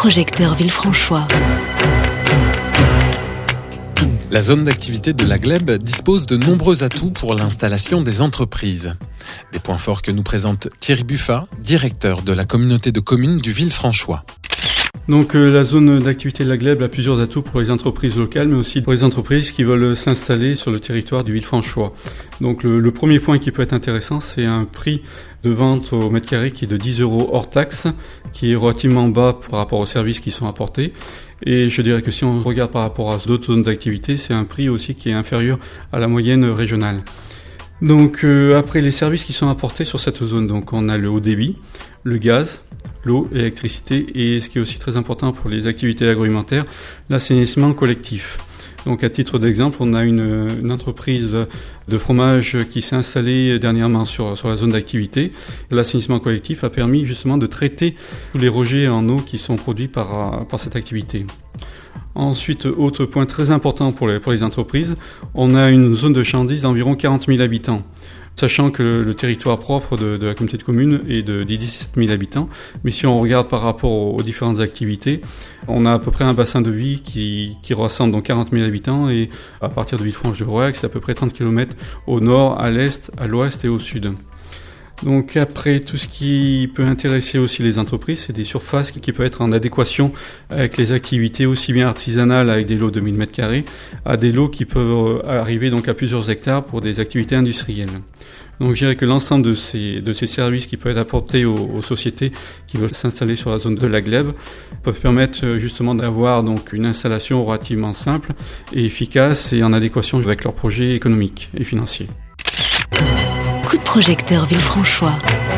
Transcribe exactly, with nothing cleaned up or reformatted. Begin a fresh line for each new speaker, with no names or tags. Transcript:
projecteur Villefranchois.
La zone d'activité de la Glèbe dispose de nombreux atouts pour l'installation des entreprises. Des points forts que nous présente Thierry Buffat, directeur de la communauté de communes du Villefranchois.
Donc euh, la zone d'activité de la Glèbe a plusieurs atouts pour les entreprises locales, mais aussi pour les entreprises qui veulent s'installer sur le territoire du Villefranchois. Donc le, le premier point qui peut être intéressant, c'est un prix de vente au mètre carré qui est de dix euros hors taxe, qui est relativement bas par rapport aux services qui sont apportés. Et je dirais que si on regarde par rapport à d'autres zones d'activité, c'est un prix aussi qui est inférieur à la moyenne régionale. Donc euh, après les services qui sont apportés sur cette zone, donc on a le haut débit, le gaz, l'eau, l'électricité et ce qui est aussi très important pour les activités agroalimentaires, l'assainissement collectif. Donc à titre d'exemple, on a une, une entreprise de fromage qui s'est installée dernièrement sur, sur la zone d'activité. L'assainissement collectif a permis justement de traiter tous les rejets en eau qui sont produits par, par cette activité. Ensuite, autre point très important pour les, pour les entreprises, on a une zone de chandise d'environ quarante mille habitants. Sachant que le, le territoire propre de, de la communauté de communes est de, de dix-sept mille habitants. Mais si on regarde par rapport aux, aux différentes activités, on a à peu près un bassin de vie qui, qui rassemble donc quarante mille habitants et à partir de Villefranche-de-Rouergue, c'est à peu près trente kilomètres au nord, à l'est, à l'ouest et au sud. Donc après, tout ce qui peut intéresser aussi les entreprises, c'est des surfaces qui peuvent être en adéquation avec les activités aussi bien artisanales avec des lots de mille mètres carrés à des lots qui peuvent arriver donc à plusieurs hectares pour des activités industrielles. Donc je dirais que l'ensemble de ces, de ces services qui peuvent être apportés aux, aux sociétés qui veulent s'installer sur la zone de la Glèbe peuvent permettre justement d'avoir donc une installation relativement simple et efficace et en adéquation avec leur projet économique et financier.
Coup de projecteur Villefranchois.